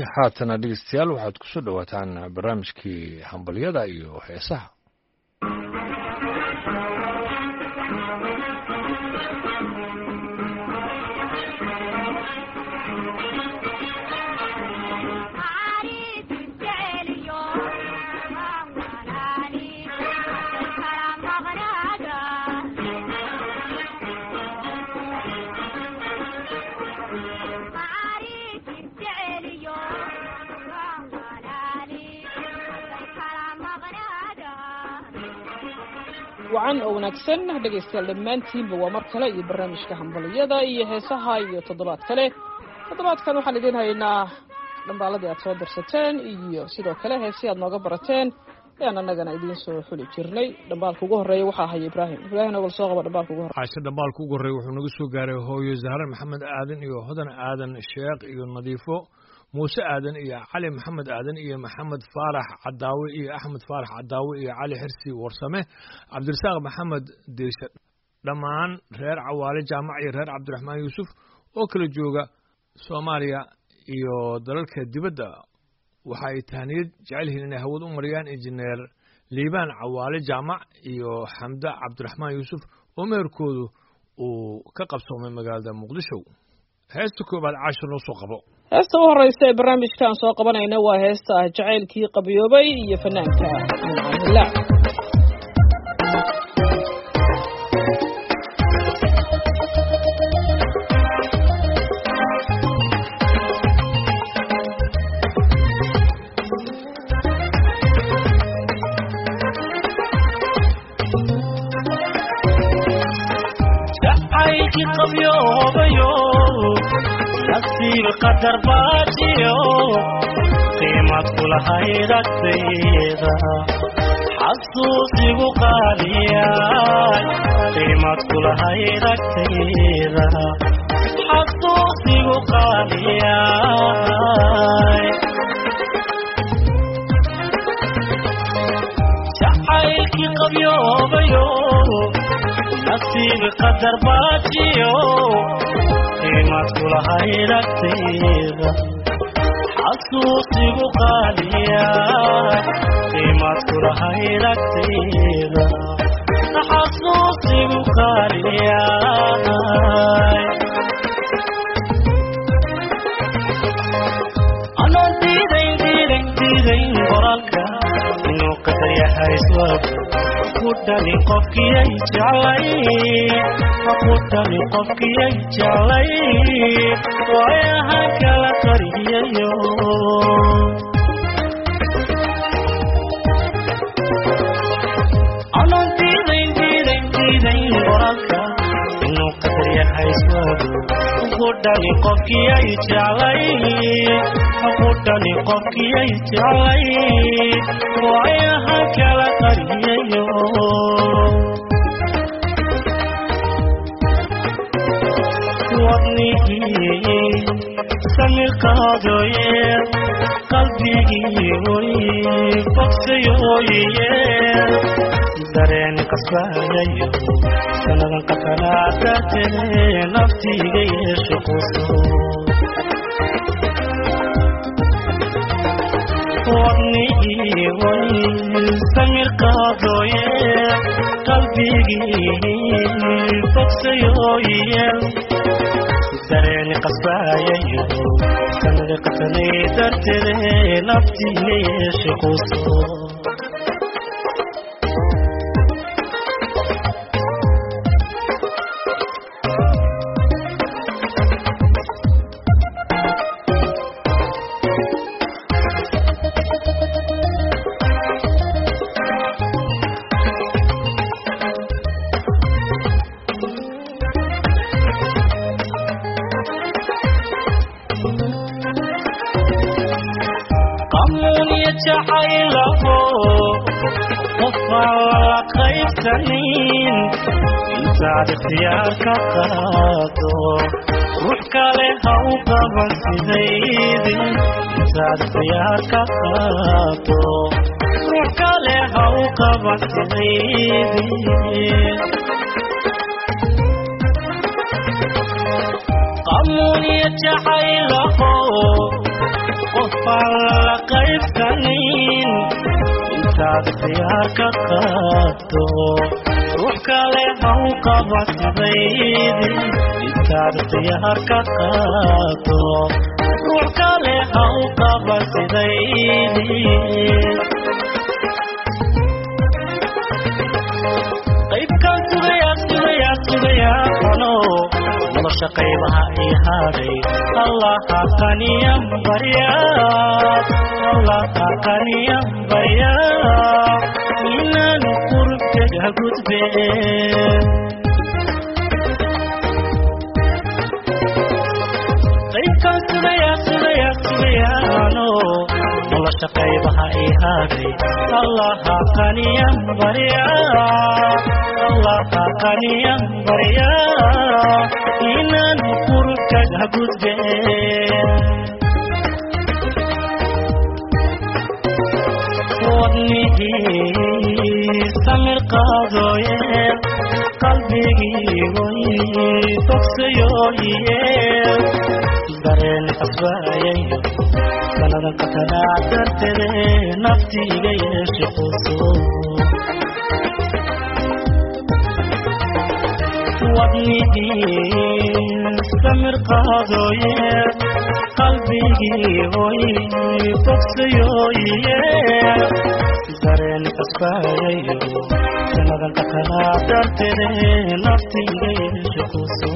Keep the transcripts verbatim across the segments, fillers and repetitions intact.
haatana dhegeystayaal waxaad ku soo dhawaataan barnaamijkii hambalyada iyo heesaha. wacan oo wanaagsan dhegeystayaal dhammaantiinba waa mar kale iyo barnaamijka hambaliyada iyo heesaha iyo toddobaad kale toddobaadkan waxaan idin haynaa dhambaaladii aad soo dirsateen iyo sidoo kale heesii aad nooga barateen ayaan annagana idiin soo xuli jirnay dhambaalka ugu horreeya waxaa haya ibraahim ibraahim ogal soo qaba dhambaalka ugu horreeya caasha dhambaalka ugu horreeya wuxuu naga soo gaaray hooyo zahra maxamed aadan iyo hodan aadan sheekh iyo nadiifo muuse aadan iyo cali maxamed aadan iyo maxamed faarax cadaawe iyo axmed faarax cadaawe iyo cali xirsi warsame cabdirasaaq maxamed deesha dhammaan reer cawaale jaamac iyo reer cabdiraxmaan yuusuf oo kala jooga soomaaliya iyo dalalka dibadda waxa ay tahniyad jecel yihiin inay hawad u mariyaan injineer liibaan cawaale jaamac iyo xamda cabdiraxmaan yuusuf oo meherkoodu uu ka qabsoomay magaalada muqdisho. heesta koobaad caashir noo soo qabo. heesta u horeysa ee barnaamijkaan soo qabanayna waa heesta ah jacaylkii qabiyoobay iyo fanaanka Mincaanilaa. jacaylkii qabiyoobay nasiib qadar baajiyo qiimad kula hayragtayda xasuusigu qaaliyaay qiimad kula hayragtayda xasuusigu qaaliyaay jacaylkii qabyoobayo nasiib qadar baajiyo qiimad kula hayragtayda xasuusigu qaaliyaay qiimad kula hayragtayda xasuusigu qaaliyaay anoon diidayn diidayn diidayn qoraalka inuu qadar yahay iswaab kudhani qofkiyay jeclay kudhani qofkiyay jeclay waayaha kala qariyayo anoon diidayn diidayn diidayn qoraalka inuu qadar yahay iswaabo kudhani qofkiyay jeclay kudhani qofkiyay jeclay waayaha kala qariyayo wadnigii samirkaadoye qalbigii oy bogsayoye dareen kasbayayo sanadan qatanaadate naftiga yeesho quso wadnigii oy samirkaadoye qalbigii bogsayoye dareen qasbayayo sanada qatanay darteede naftiga yeesho quso jacaylaho qofaa qaybsanin intaad ikhtiyaarka qaado ruux kale ha u qaban sidaydi intaad ikhtiyaarka qaado ruux kale ha u qaban sidaydi qamuuniya jacaylaho falla qaybsanin intaad ikhtiyaarka qaado ruux kale ha u qaba sidaydin intaad ikhtiyaarka qaado ruux kale ha u qaba sidaydin qaybkaan sugayaa sugayaa sugayaa ano nolosha qaybaha ii hadhay allaha qaniyan barya allaha qaniyan barya inaan qurubkaga gudbe qaybkaan sugayaa sugayaa sugayaa ano nolosha qaybaha ii hadhay allaha qaniyan barya allaha qaniyan barya inaan qurubkaga gudbe wadnihii samir qaadooye qalbigii way bogsayoye dareen xasbaayayo sanada qatanaac dartede naftiiga yeeshe quso wadnihii samir qaadooye qalbigii hoy bogsayoye dareen xasbaayayo sanada qatanaac dartede naftiiga yeeshe quso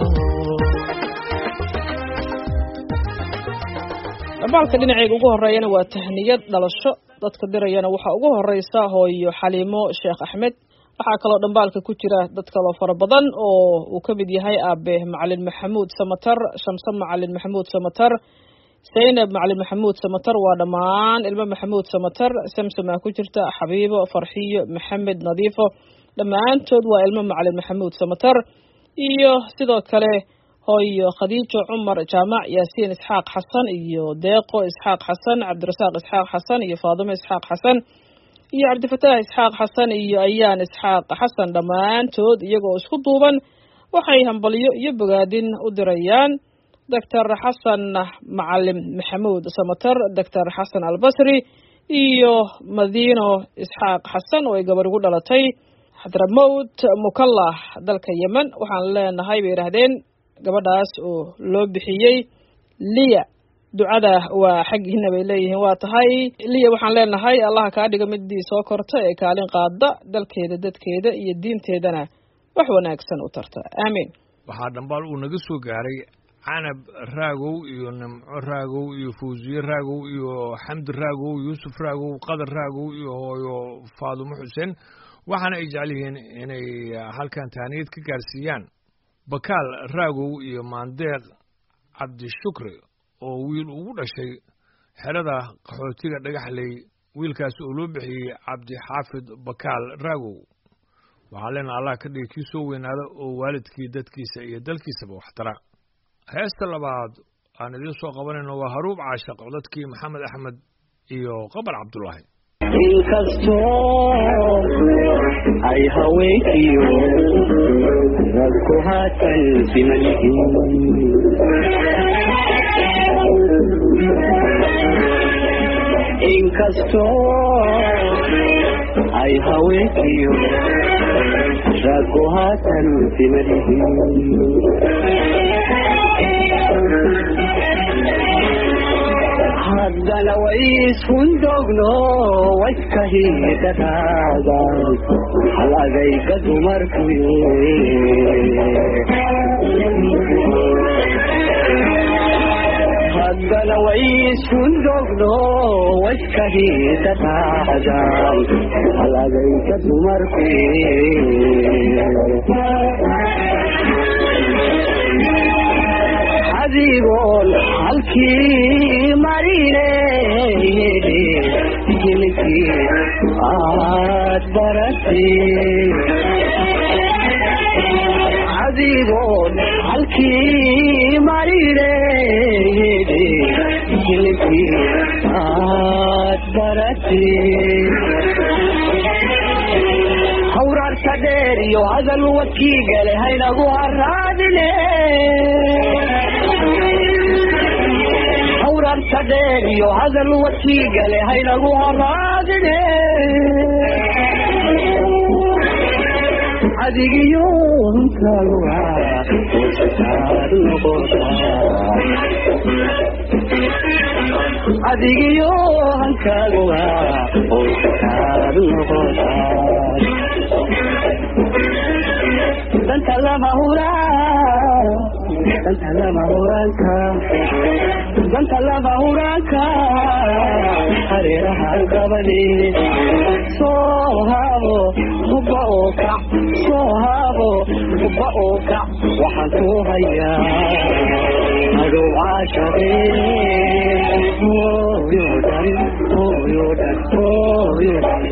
dhambaalka dhinacayga ugu horeeyana waa tahniyad dhalasho dadka dirayana waxaa ugu horeysa hooyo xaliimo sheekh axmed waxaa kaloo dhambaalka ku jira dad kaloo fara badan oo uu ka mid yahay aabe macalin maxamuud samatar shamse macalin maxamuud samatar zaynab macalin maxamuud samatar waa dhammaan ilmo maxamuud samatar samsamaa ku jirta xabiibo farxiyo maxamed nadiifo dhammaantood waa ilmo macalin maxamuud samatar iyo sidoo kale hooyo khadiijo cumar jaamac yaasiin isxaaq xasan iyo deeqo isxaaq xasan cabdirasaaq isxaaq xasan iyo faadimo isxaaq xasan iyo cabdifataax isxaaq xasan iyo ayaan isxaaq xasan dhammaantood iyagoo isku duuban waxay hambalyo iyo bogaadin u dirayaan doctor xasan macalin maxamuud samatar doctor xasan albasri iyo madiino isxaaq xasan oo ay gabar ugu dhalatay xadramowt mukallah dalka yemen waxaan leenahay bay yidhaahdeen gabadhaas oo loo bixiyey liya ducada waa xaggiina bay leeyihiin waa tahay liya waxaan leenahay allaha kaa dhiga midii soo korta ee kaalin qaada dalkeeda dadkeeda iyo diinteedana wax wanaagsan u tarta aamiin waxaa dhambaal uu naga soo gaaray canab raagow iyo nimco raagow iyo fawsiye raagow iyo xamdi raagow yuusuf raagow qadar raagow iyo hooyo faadumo xuseen waxaana ay jecel yihiin inay halkan tahniyad ka gaarsiiyaan bakaal raagow iyo maandeeq cabdishukri oo wiil ugu dhashay xerada qaxootiga dhagaxley wiilkaas oo loo bixiyey cabdixaafid bakaal raagow waxaa leenaha allah ka dhigi kii soo weynaada oo waalidkii dadkiisa iyo dalkiisaba waxtara heesta labaad aan idiin soo qabanayno waa haruub caashaq codadkii maxamed axmed iyo qabar cabdullaahi inkastoo ay haweenkiyo dadku haatan siman yihiin inkastoo ay haweenkiyo dadku haatan siman yihiin haddana way isfundogno wayska hiidadaada hal adayga dumarku haddana way isfundogno wayska hiidadaada hal adayga dumarku adigoon halkii marine jilkii aad baratay adigoon halkii marine jilkii aad baratay hawraarka dheer iyo hadal wadkii gale haynagu haraadine hadalka dheer iyo hadal wasiiga leh haynagu haraadine adigiyo hunkaaga hoosakaad noqotaa adigiyo hankaaga hoosakaad noqotaa danta lama huraan danta lama huraanka danta lama huraanka hareeraha gabadhii soo haabo hubba oo kac soo haabo hubba oo kac waxaan ku hayaa adow caashaqee hooyo dhan hooyo dhan hooyo dhan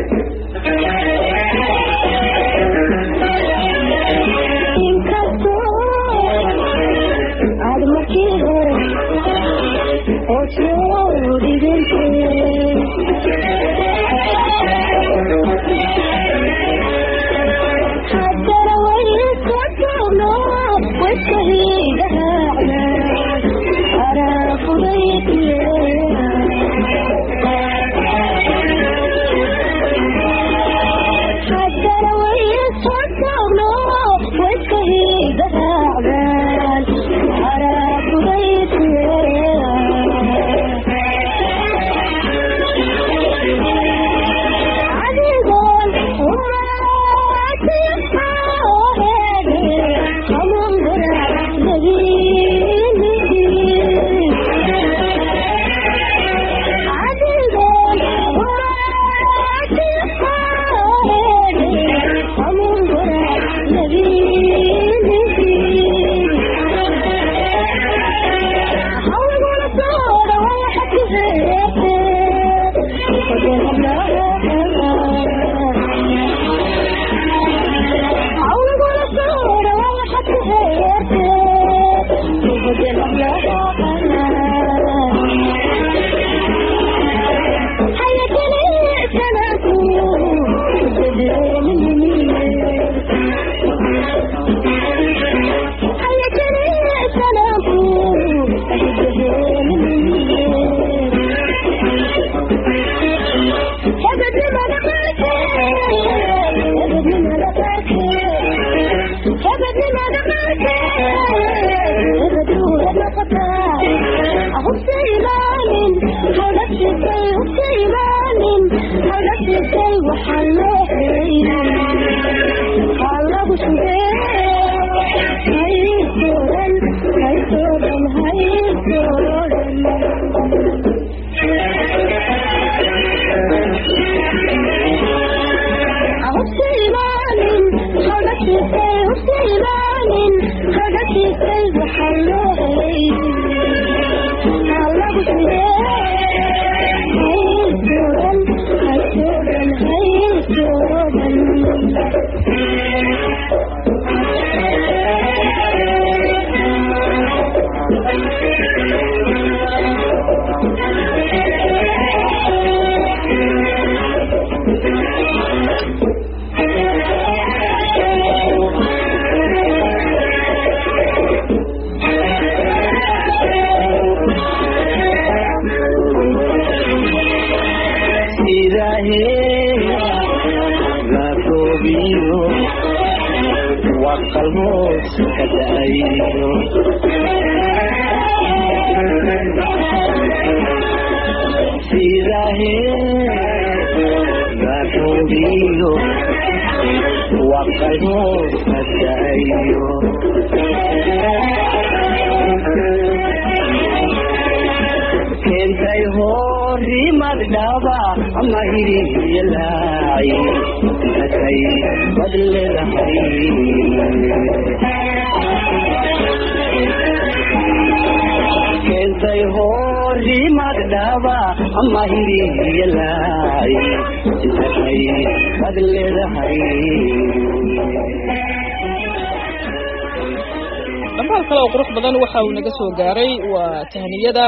dhammaal kale oo qurux badan waxa uu naga soo gaaray waa tahniyada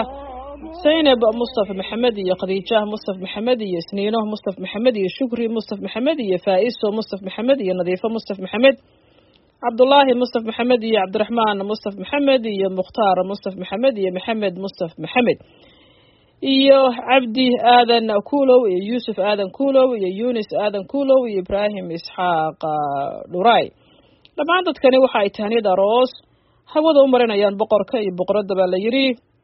Zainab Mustafa Maxamed iyo Khadiija Mustafa Maxamed iyo Isniino Mustafa Maxamed iyo Shukri Mustafa Maxamed iyo Faiso Mustafa Maxamed iyo Nadiifo Mustafa Maxamed cabdullaahi mustaf maxamed iyo cabdiraxmaan mustaf maxamed iyo mukhtaar mustaf maxamed iyo maxamed mustaf maxamed iyo cabdi aadan kuulow iyo yuusuf aadan kuulow iyo yunis aadan kuulow iyo ibraahim isxaaq dhuray. dhammaan dadkani waxa ay tahniyad aroos hawada u marinayaan boqorka iyo boqoradda baa la yidhi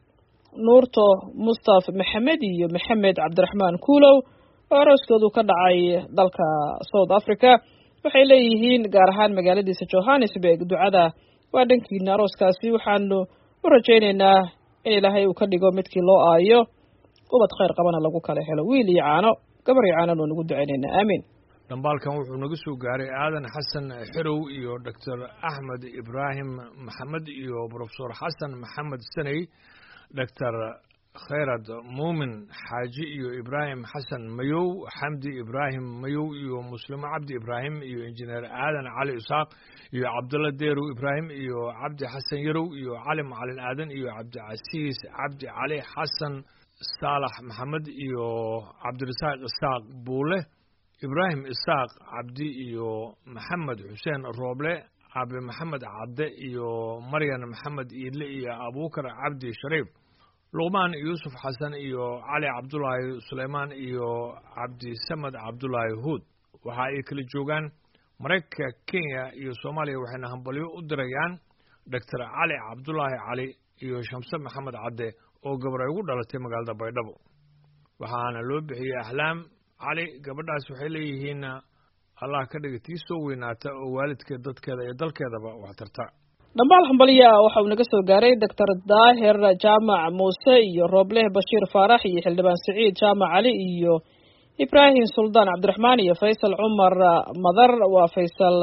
nuurto mustaf maxamed iyo maxamed cabdiraxmaan kuulow oo arooskoodu ka dhacay dalka south africa. waxay leeyihiin gaar ahaan magaaladiisa johannesburg ducada waa dhankiina arooskaasi waxaanu u rajaynaynaa in ilaahay uu ka dhigo midkii loo aayo ubad khayr qabana lagu kala helo wiil iyo caano gabar iyo caananu nagu ducaynaynaa aamiin. dhambaalkan wuxuu naga soo gaaray aadan xasan xirow iyo doctor axmed ibraahim maxamed iyo profesor xasan maxamed saney doctor khayrad muumin xaaji iyo ibraahim xasan mayow xamdi ibraahim mayow iyo muslimo cabdi ibraahim iyo injineer aadan cali isaaq iyo cabdulla deerow ibraahim iyo cabdi xasan yarow iyo cali macalin aadan iyo cabdicasiis cabdi cali xasan saalax maxamed iyo cabdirasaaq isaaq buule ibraahim isaaq cabdi iyo maxamed xuseen rooble cabe maxamed cadde iyo maryan maxamed iidle iyo abuukar cabdi shariif luqmaan yuusuf xasan iyo cali cabdulaahi suleymaan iyo cabdisamad cabdulaahi huud. waxa ay kala joogaan maraykanka kenya iyo soomaaliya waxayna hambalyo u dirayaan doctor cali cabdulaahi cali iyo shamse maxamed cadde oo gabar ay ugu dhalatay magaalada baydhabo waxaana loo bixiyey ahlaam cali. gabadhaas waxay leeyihiin allah ka dhiga tii soo weynaata oo waalidkeed dadkeeda iyo dalkeedaba wax tarta. dhambaal hambaliya waxa uu naga soo gaaray doctor daahir jaamac muuse iyo roobleh bashiir faarax iyo xildhibaan siciid jaamac cali iyo ibraahim suldaan cabdiraxmaan iyo faysal cumar madar waa faysal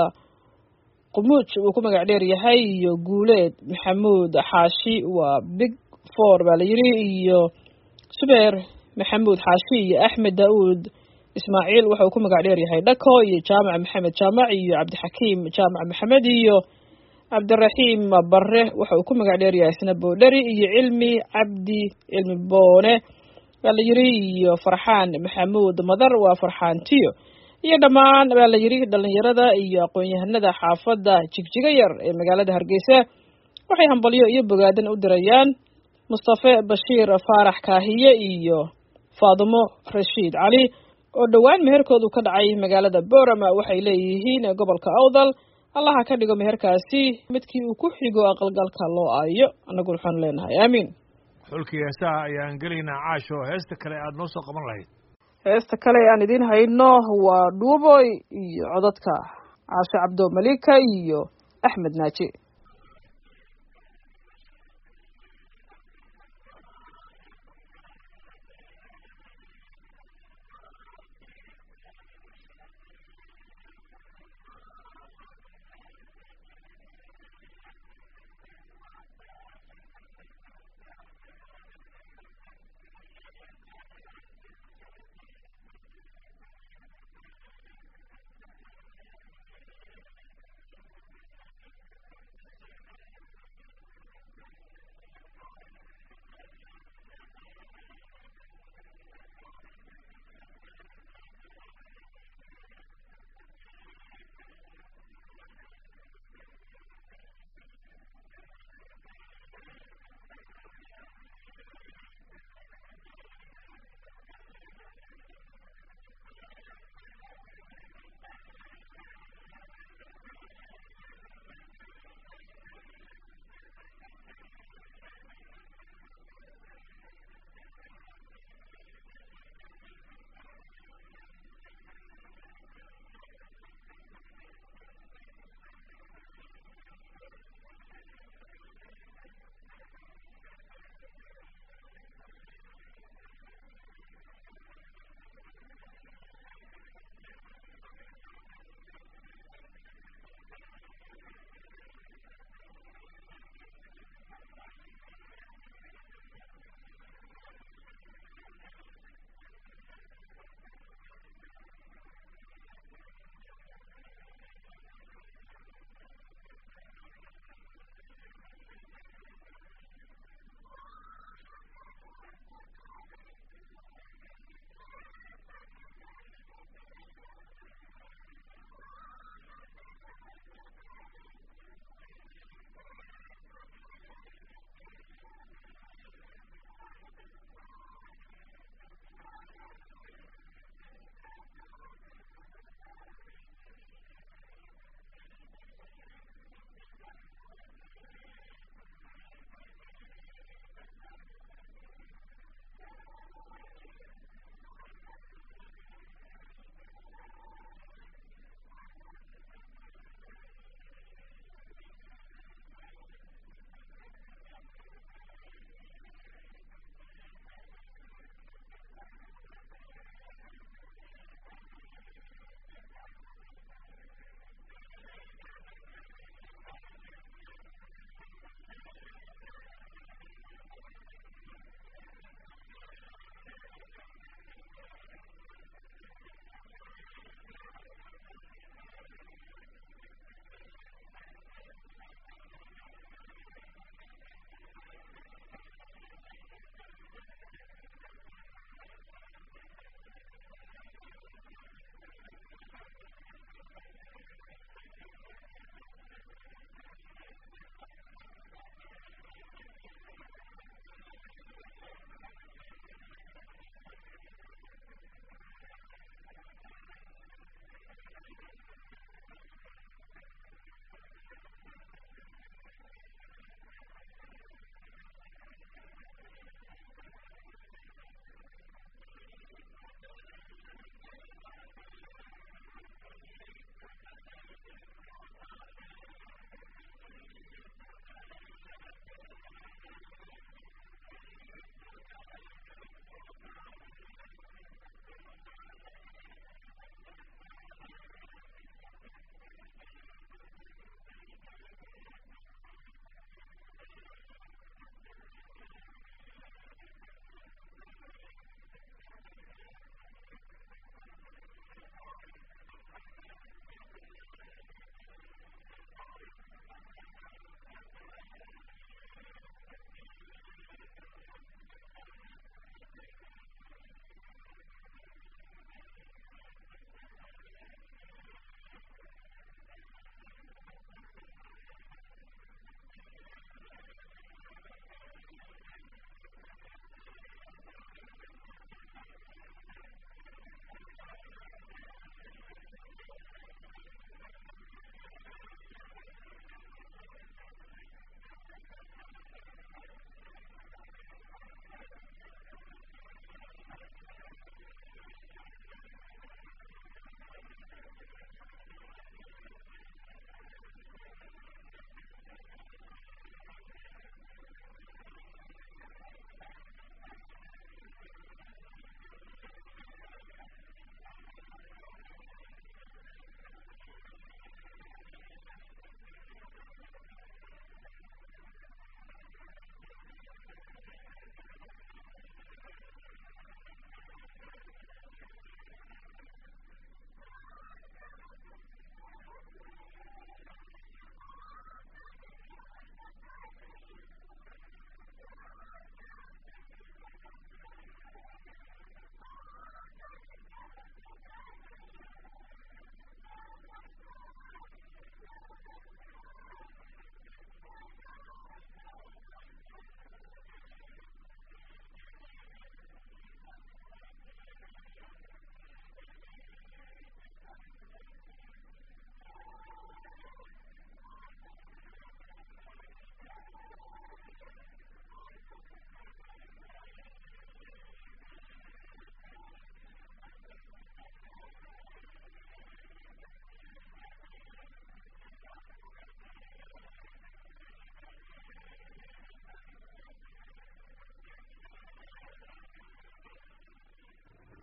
qumuuj uu ku magac dheer yahay iyo guuleed maxamuud xaashi waa big four baa la yidhi iyo subeer maxamuud xaashi iyo axmed daauud ismaaciil waxa uu ku magac dheer yahay dhako iyo jaamac maxamed jaamac iyo cabdixakiim jaamac maxamed iyo cabdiraxiim bare waxa uu ku magac dheer yahay isna boodheri iyo cilmi cabdi cilmi boone baa la yidhi iyo farxaan maxamuud madar waa farxaan tiyo iyo dhammaan baa la yidhi dhalinyarada iyo aqoon-yahanada xaafadda jigjiga yar ee magaalada hargeysa waxay hambalyo iyo bogaadan u dirayaan mustafe bashiir faarax kaahiye iyo faadimo rashiid cali oo dhowaan meherkoodu ka dhacay magaalada boorama. waxay leeyihiin gobolka awdal allaha ka dhigo meherkaasi midkii uu ku xigo aqalgalka loo aayo annaguna waxaanu leenahay aamiin. xulkii heesaha ayaan gelaynaa caasho heesta kale aada noo soo qaban lahayd. heesta kale aan idiin hayno waa dhuuboy iyo codadka caasho cabdo malika iyo axmed naaji.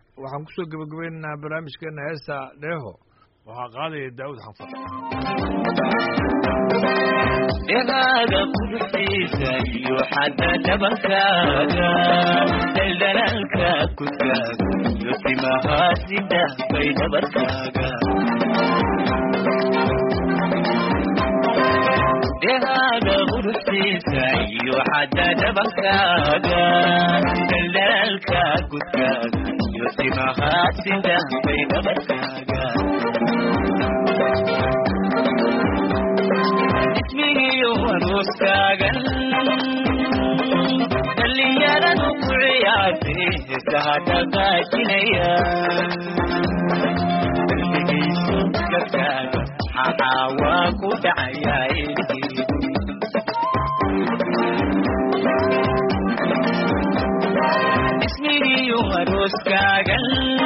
waxaan kusoo gabagabaynaynaa barnaamijkeena heesta dheeho waxaa qaadaya daawud xanfar dheehaaga quruxdiisa iyo xadda dhabankaaga daldalaalka ku taaga iyo timahaasida bay dhabarkaaga dheehaaga quruxdiisa iyo xadda dhabankaaga daldalaalka ku taaga iyo timahaasida bay dhabarkaaga ismigiyo aroostaagan dhallinyaradu ku ciyaartay heesaha dhaqaajinaya qalbigaysu gabkaaga xaxaa waa ku dhacayaa ilhiidi ismigiyo arooskaagan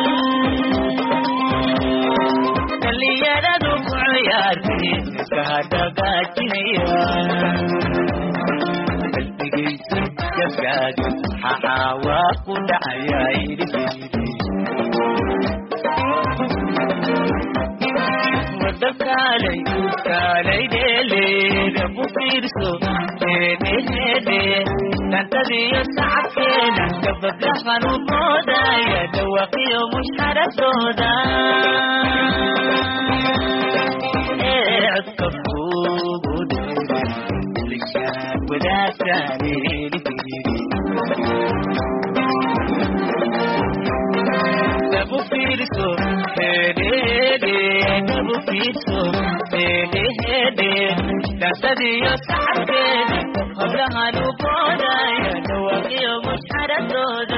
dhallinyaradu ku ciyaartay heesaha dhaqaajinaya qalbigaysu gabkaaga xaxaa waa ku dhacayaa ilhiidi wadakaalay kaalay dheeleeda ku fiirso heedheheedhe dantadiyo sacabkeeda gabadlahan u moodaya dhawaqiyo mushxaradooda ee codka kuugu dheeda lishaan wadaagtaanelihidi dabu fiirso heedheheedhe dabu fiirso heedheheedhe dantadiyo sacabkeeda hablahan u boodaya dhawaqiyo mushxaradooda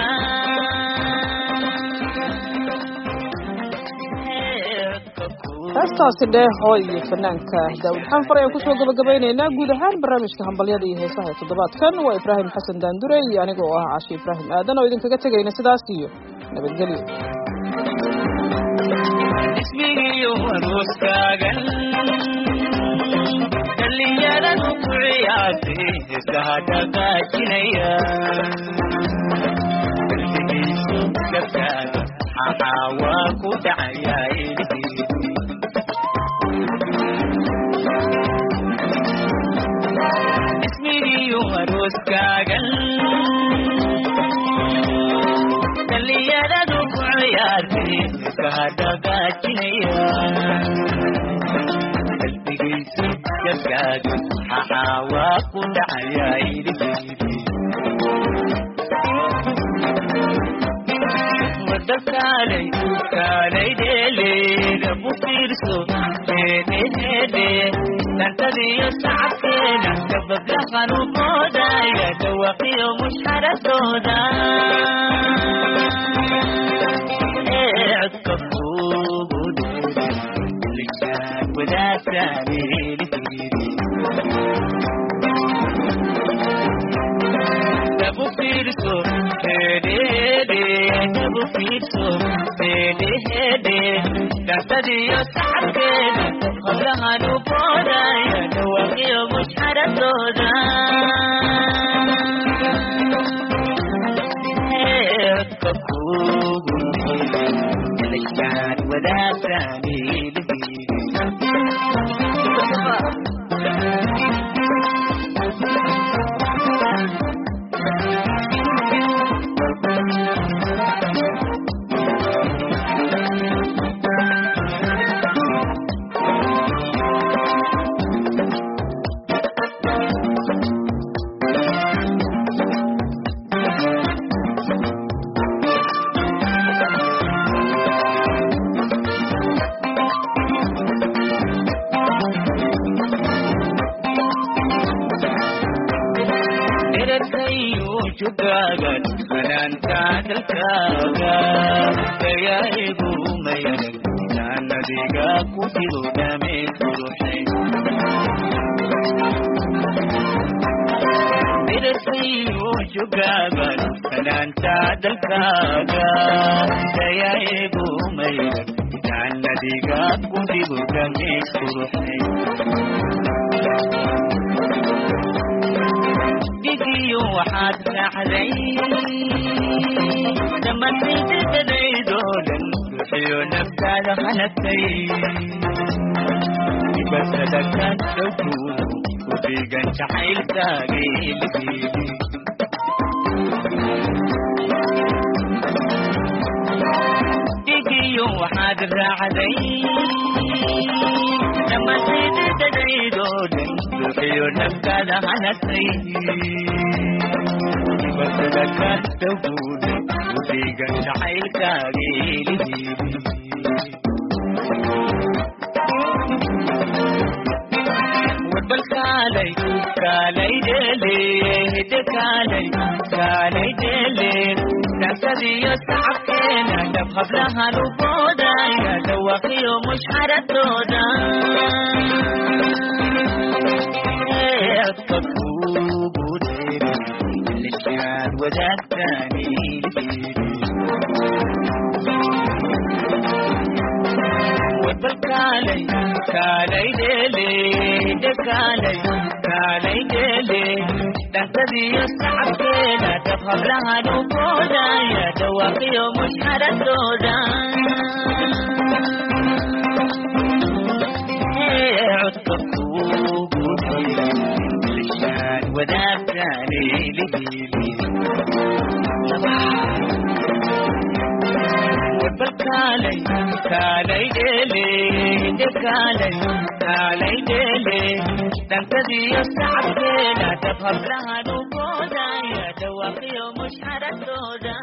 heestaasi dheeho iyo fanaanka daawud xanfar ayaan kusoo gabagabaynaynaa guud ahaan barnaamijka hambalyada iyo heesaha ee toddobaadkan waa ibraahim xasan daandure iyo aniga oo ah cashi ibraahim aadan oo idinkaga tegayna sidaas iyo nabadgelyo ismigiyo arooskaagan dhallinyaradu ku ciyaartay heesaha dhaqaajinaya qalbigaysu gabkaaga xaxaa waa ku dhacayaa ilhiidi ismigiyo arooskaagan dhallinyaradu ku ciyaartay heesaha dhaqaajinaya qalbigaysu gabkaaga xaxaa waa ku dhacayaa ilhiidi wadakaalay kaalay dheeleeda ku fiirso heedheheedhe dantadiyo sacabkeeda gabadlahan u moodaya dhawaqiyo mushxaradooda ee codka kuugu dheeda lishaan wadaagtaanelihidi dabu fiirso heedheheedhe dabu fiirso heedheheedhe dantadiyo sacabkeeda hablahan u boodaya dhawaqiyo mushxaradooda ee codka kuugu dheeda lishaan wadaagtaanelihidi jugaagan fanaanka dalkaaga dayaa'igu mayanag jaannadiga ku jiro dhameen quruxay midasiyo jugaagan fanaanka dalkaaga dayaa'igu mayanag jaannadiga ku jiro dhameen quruxay digiyo waxaad raacday dhammaantaydadaydo naftaada hanagtay dibadda ka dhowguudu ku dhigan jacaylkaagii lihiili dhigiyo waxaad raacday dhammaantaydadadaydoo dhan ruuxiyo naftaada hanagtay dibadda ka dhowguudu ku dhigan jacaylkaagii lihiili bal kaalay kaalay dele hidde kaalay kaalay dele dansadiyo sacabkeena dhab hablahan u boodaya dhawaqiyo mushxaradooda codka kuugu dheere lishaad wadaagtaani bal kaalay kaalay dele hidde kaalay kaalay dele dansadiyo sacabkeena dhab hablahan u boodaya dhawaqiyo mushxaradooda codka kuugu dheere lishaad wadaagtaani lihiili bal kaalay kaalay dele hidde kaalay kaalay dele dansadiyo sacabkeena dhab hablahan u boodaya dhawaqiyo mushxaradooda